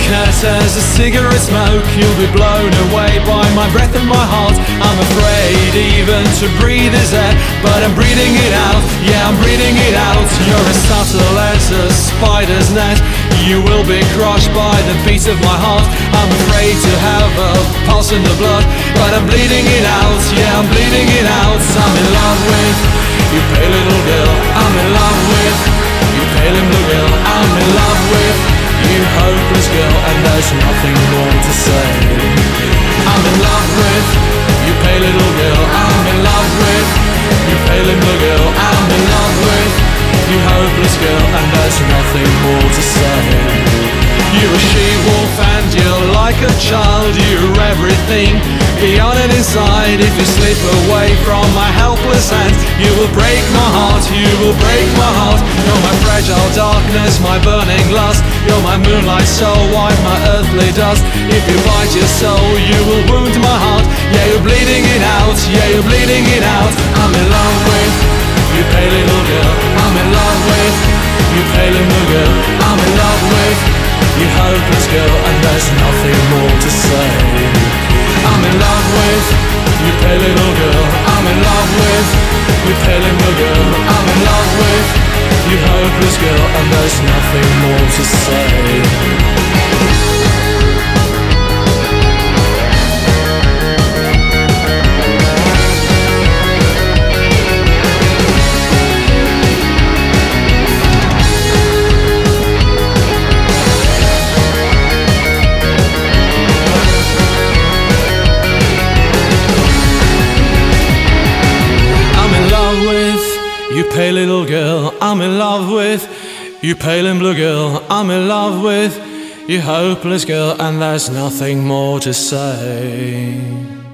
As a cigarette smoke, you'll be blown away by my breath and my heart. I'm afraid even to breathe is air, but I'm breathing it out, yeah, I'm breathing it out. You're as subtle as a spider's net, you will be crushed by the beat of my heart. I'm afraid to have a pulse in the blood, but I'm bleeding it out, yeah, I'm bleeding it out. I'm in love with you, pale little girl. I'm in love with you, pale and blue girl. I'm in love with you, hopeless girl, and there's nothing more to say. I'm in love with you, pale little girl. I'm in love with you, pale and blue girl. I'm in love with you, hopeless girl, and there's nothing more to say. You're a she-wolf and you're like a child. You're everything beyond and inside. If you slip away from my helpless hands, you will break my heart, you will break my heart. You're my fragile darkness, my burning lust. You're my moonlight so white, my earthly dust. If you bite your soul, you will wound my heart. Yeah, you're bleeding it out, yeah, you're bleeding it out. I'm in love with you, pale little girl. I'm in love with you, pale little girl. I'm in love with you, hopeless girl, and there's nothing more to say. I'm in love with you, pale little girl. I'm in love with you, pale little girl. I'm in love with you, hopeless girl, and there's nothing more to say. You pale little girl, I'm in love with you, pale and blue girl. I'm in love with you, hopeless girl, and there's nothing more to say.